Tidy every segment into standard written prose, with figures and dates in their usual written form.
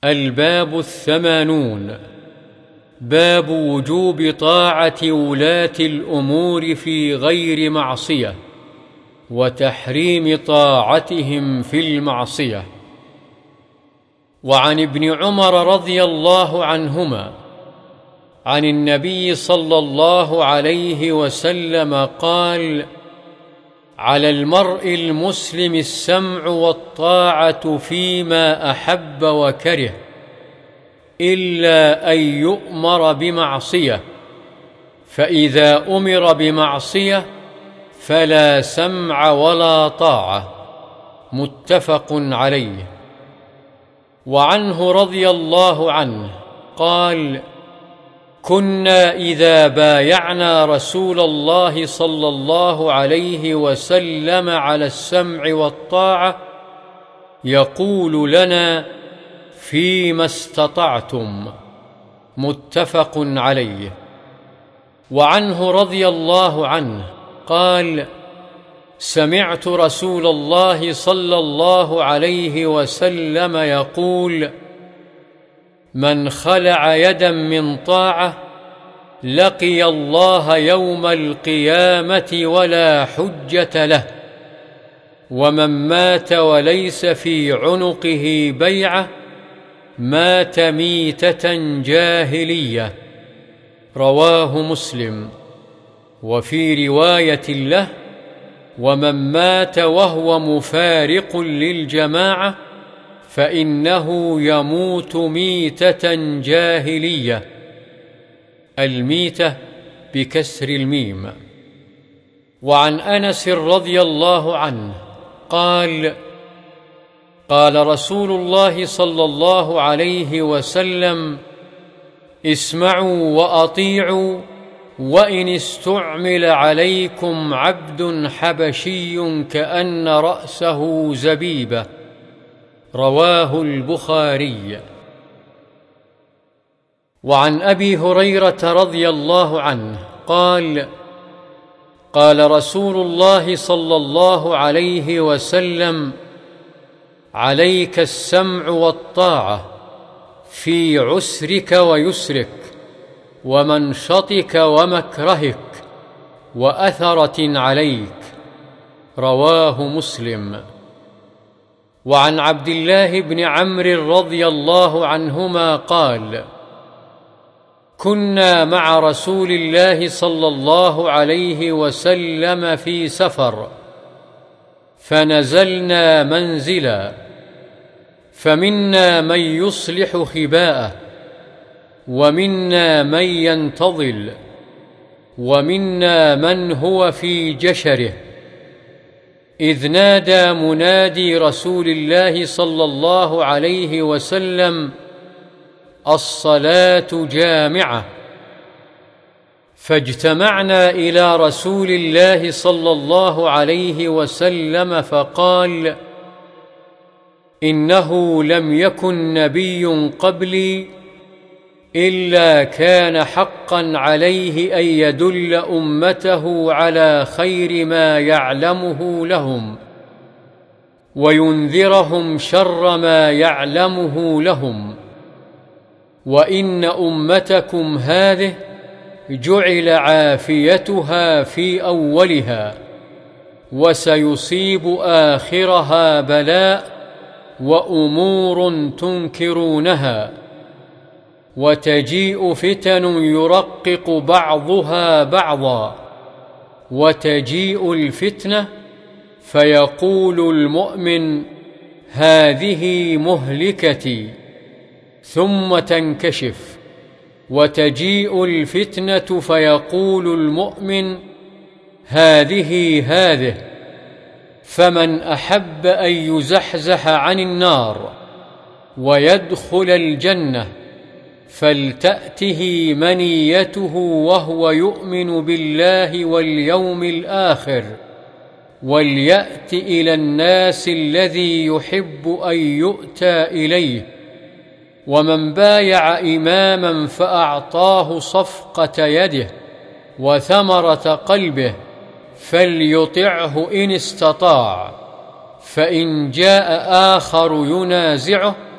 الباب 80. باب وجوب طاعة ولاة الأمور في غير معصية، وتحريم طاعتهم في المعصية. وعن ابن عمر رضي الله عنهما عن النبي صلى الله عليه وسلم قال: على المرء المسلم السمع والطاعة فيما أحب وكره، إلا أن يؤمر بمعصية، فإذا أمر بمعصية فلا سمع ولا طاعة. متفق عليه. وعنه رضي الله عنه قال: كنا إذا بايعنا رسول الله صلى الله عليه وسلم على السمع والطاعة يقول لنا: فيما استطعتم. متفق عليه. وعنه رضي الله عنه قال: سمعت رسول الله صلى الله عليه وسلم يقول: من خلع يدا من طاعة لقي الله يوم القيامة ولا حجة له، ومن مات وليس في عنقه بيعة مات ميتة جاهلية. رواه مسلم. وفي رواية له: ومن مات وهو مفارق للجماعة فإنه يموت ميتة جاهلية. الميتة بكسر الميم. وعن أنس رضي الله عنه قال: قال رسول الله صلى الله عليه وسلم: اسمعوا وأطيعوا، وإن استعمل عليكم عبد حبشي كأن رأسه زبيبة. رواه البخاري. وعن أبي هريرة رضي الله عنه قال: قال رسول الله صلى الله عليه وسلم: عليك السمع والطاعة في عسرك ويسرك، ومنشطك ومكرهك، وأثرة عليك. رواه مسلم. وعن عبد الله بن عمرو رضي الله عنهما قال: كنا مع رسول الله صلى الله عليه وسلم في سفر، فنزلنا منزلا، فمنا من يصلح خباءه، ومنا من ينتظل، ومنا من هو في جشره، إذ نادى منادي رسول الله صلى الله عليه وسلم: الصلاة جامعة. فاجتمعنا إلى رسول الله صلى الله عليه وسلم فقال: إنه لم يكن نبي قبلي إلا كان حقا عليه أن يدل أمته على خير ما يعلمه لهم، وينذرهم شر ما يعلمه لهم، وإن أمتكم هذه جعل عافيتها في أولها، وسيصيب آخرها بلاء وأمور تنكرونها، وتجيء فتن يرقق بعضها بعضا، وتجيء الفتنة فيقول المؤمن: هذه مهلكتي، ثم تنكشف، وتجيء الفتنة فيقول المؤمن: هذه، فمن أحب أن يزحزح عن النار ويدخل الجنة فلتأته منيته وهو يؤمن بالله واليوم الآخر، وليأت إلى الناس الذي يحب أن يؤتى إليه. ومن بايع إماما فأعطاه صفقة يده وثمرة قلبه فليطعه إن استطاع، فإن جاء آخر ينازعه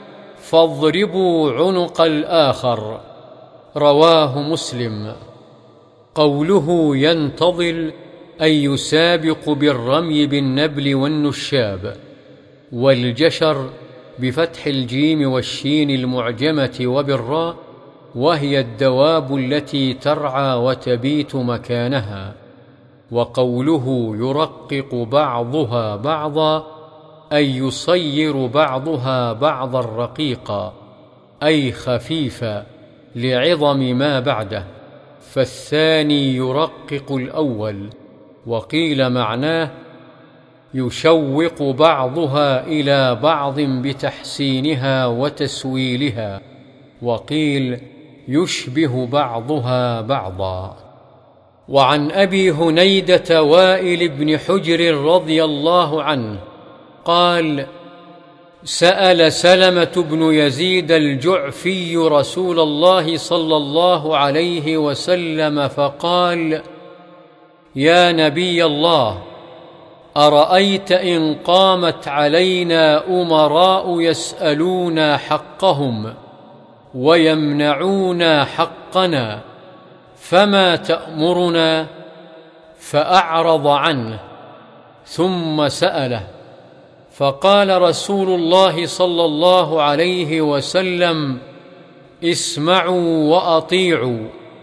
فاضربوا عنق الآخر. رواه مسلم. قوله ينتظل أي يسابق بالرمي بالنبل والنشاب. والجشر بفتح الجيم والشين المعجمة وبالراء، وهي الدواب التي ترعى وتبيت مكانها. وقوله يرقق بعضها بعضا أي يصير بعضها بعضا رقيقا، أي خفيفا لعظم ما بعده، فالثاني يرقق الأول. وقيل معناه يشوق بعضها إلى بعض بتحسينها وتسويلها، وقيل يشبه بعضها بعضا. وعن أبي هنيدة وائل بن حجر رضي الله عنه قال: سأل سلمة بن يزيد الجعفي رسول الله صلى الله عليه وسلم فقال: يا نبي الله، أرأيت إن قامت علينا أمراء يسألونا حقهم ويمنعونا حقنا، فما تأمرنا؟ فأعرض عنه، ثم سأله، فقال رسول الله صلى الله عليه وسلم: اسمعوا وأطيعوا،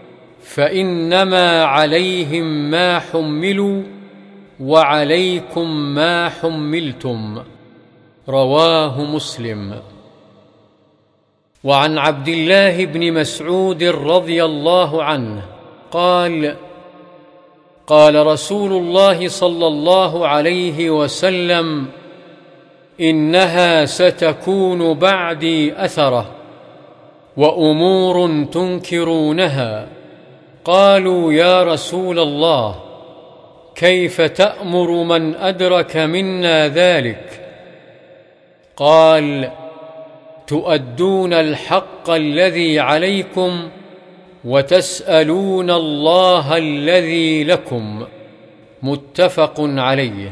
فإنما عليهم ما حملوا وعليكم ما حملتم. رواه مسلم. وعن عبد الله بن مسعود رضي الله عنه قال: قال رسول الله صلى الله عليه وسلم: إنها ستكون بعدي أثرة وأمور تنكرونها. قالوا: يا رسول الله، كيف تأمر من أدرك منا ذلك؟ قال: تؤدون الحق الذي عليكم وتسألون الله الذي لكم. متفق عليه.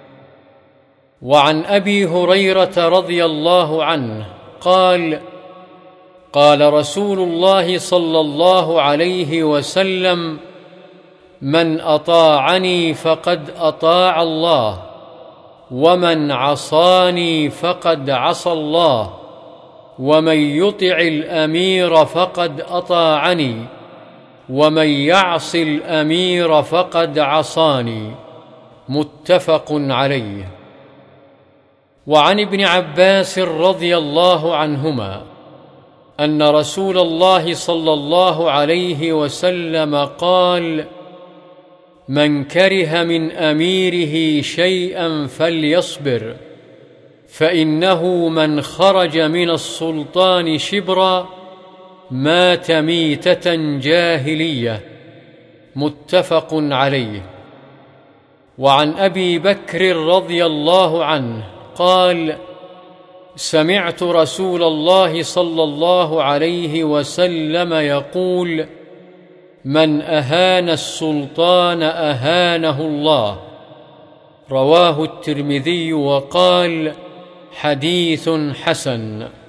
وعن أبي هريرة رضي الله عنه قال: قال رسول الله صلى الله عليه وسلم: من أطاعني فقد أطاع الله، ومن عصاني فقد عصى الله، ومن يطع الأمير فقد أطاعني، ومن يعص الأمير فقد عصاني. متفق عليه. وعن ابن عباس رضي الله عنهما أن رسول الله صلى الله عليه وسلم قال: من كره من أميره شيئا فليصبر، فإنه من خرج من السلطان شبرا مات ميتة جاهلية. متفق عليه. وعن أبي بكر رضي الله عنه قال: سمعت رسول الله صلى الله عليه وسلم يقول: من أهان السلطان أهانه الله. رواه الترمذي وقال: حديث حسن.